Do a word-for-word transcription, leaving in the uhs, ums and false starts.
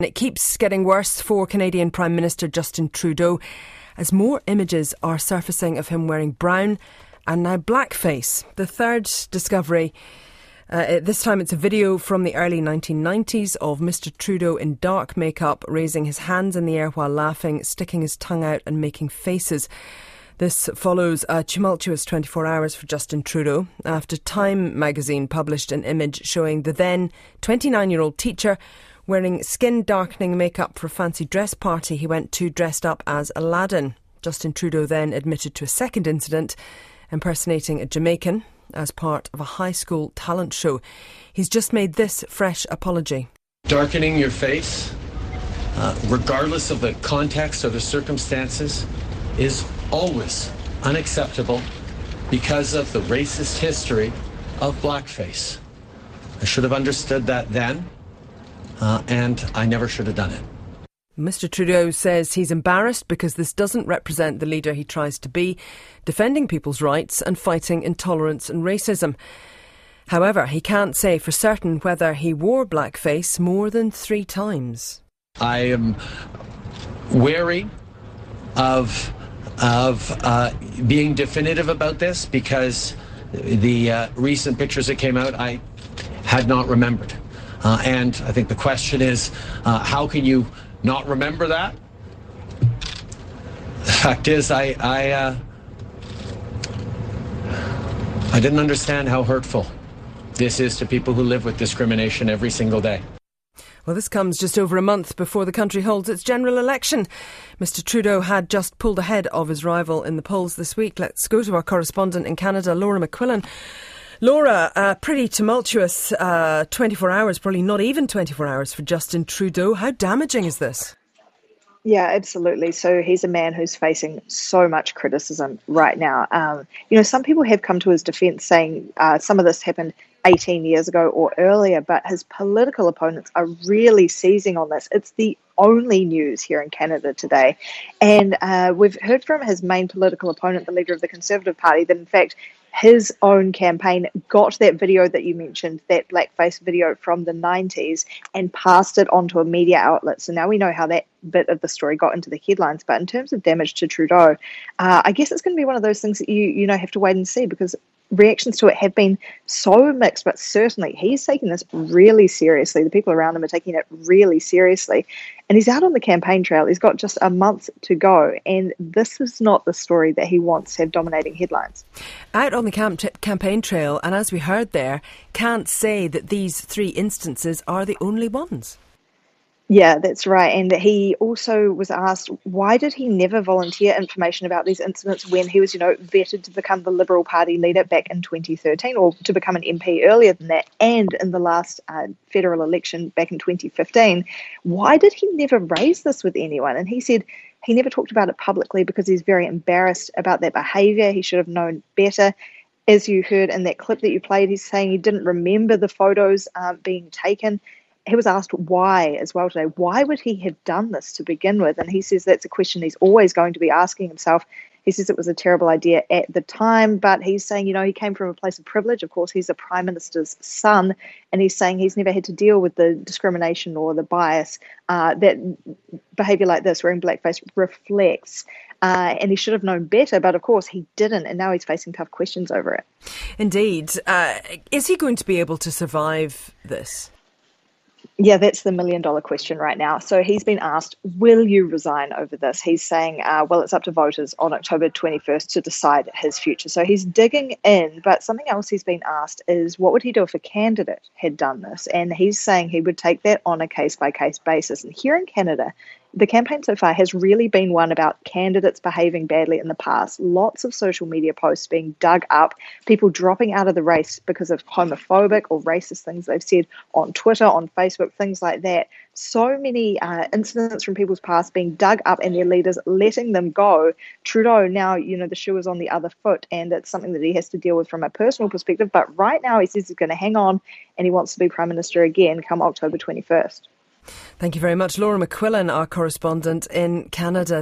It keeps getting worse for Canadian Prime Minister Justin Trudeau as more images are surfacing of him wearing brown and now blackface. The third discovery, uh, this time it's a video from the early nineteen nineties of Mister Trudeau in dark makeup, raising his hands in the air while laughing, sticking his tongue out and making faces. This follows a tumultuous twenty-four hours for Justin Trudeau after Time magazine published an image showing the then twenty-nine-year-old teacher wearing skin-darkening makeup for a fancy dress party he went to dressed up as Aladdin. Justin Trudeau then admitted to a second incident, impersonating a Jamaican as part of a high school talent show. He's just made this fresh apology. Darkening your face, uh, regardless of the context or the circumstances, is always unacceptable because of the racist history of blackface. I should have understood that then. Uh, and I never should have done it. Mister Trudeau says he's embarrassed because this doesn't represent the leader he tries to be, defending people's rights and fighting intolerance and racism. However, he can't say for certain whether he wore blackface more than three times. I am wary of, of uh, being definitive about this because the uh, recent pictures that came out, I had not remembered. Uh, and I think the question is, uh, how can you not remember that? The fact is, I I, uh, I didn't understand how hurtful this is to people who live with discrimination every single day. Well, this comes just over a month before the country holds its general election. Mister Trudeau had just pulled ahead of his rival in the polls this week. Let's go to our correspondent in Canada, Laura McQuillan. Laura, uh, pretty tumultuous uh, twenty-four hours, probably not even twenty-four hours for Justin Trudeau. How damaging is this? Yeah, absolutely. So he's a man who's facing so much criticism right now. Um, you know, some people have come to his defence saying uh, some of this happened eighteen years ago or earlier, but his political opponents are really seizing on this. It's the only news here in Canada today. And uh, we've heard from his main political opponent, the leader of the Conservative Party, that in fact his own campaign got that video that you mentioned, that blackface video from the nineties, and passed it onto a media outlet. So now we know how that bit of the story got into the headlines. But in terms of damage to Trudeau, uh, I guess it's going to be one of those things that you, you know, have to wait and see, because reactions to it have been so mixed, but certainly he's taking this really seriously. The people around him are taking it really seriously. And he's out on the campaign trail. He's got just a month to go. And this is not the story that he wants to have dominating headlines. Out on the camp- campaign trail, and as we heard there, can't say that these three instances are the only ones. Yeah, that's right. And he also was asked, why did he never volunteer information about these incidents when he was, you know, vetted to become the Liberal Party leader back in twenty thirteen, or to become an M P earlier than that, and in the last uh, federal election back in twenty fifteen? Why did he never raise this with anyone? And he said he never talked about it publicly because he's very embarrassed about that behaviour. He should have known better. As you heard in that clip that you played, he's saying he didn't remember the photos uh, being taken. He was asked why as well today. Why would he have done this to begin with? And he says that's a question he's always going to be asking himself. He says it was a terrible idea at the time, but he's saying, you know, he came from a place of privilege. Of course, he's a Prime Minister's son, and he's saying he's never had to deal with the discrimination or the bias uh, that behaviour like this, wearing blackface, reflects. Uh, and he should have known better, but of course he didn't, and now he's facing tough questions over it. Indeed. Uh, is he going to be able to survive this? Yeah, that's the million dollar question right now. So he's been asked, will you resign over this? He's saying, uh, well, it's up to voters on October twenty-first to decide his future. So he's digging in, but something else he's been asked is what would he do if a candidate had done this? And he's saying he would take that on a case-by-case basis. And here in Canada, the campaign so far has really been one about candidates behaving badly in the past. Lots of social media posts being dug up, people dropping out of the race because of homophobic or racist things they've said on Twitter, on Facebook, things like that. So many uh, incidents from people's past being dug up and their leaders letting them go. Trudeau now, you know, the shoe is on the other foot, and it's something that he has to deal with from a personal perspective. But right now he says he's going to hang on and he wants to be Prime Minister again come October twenty-first. Thank you very much, Laura McQuillan, our correspondent in Canada.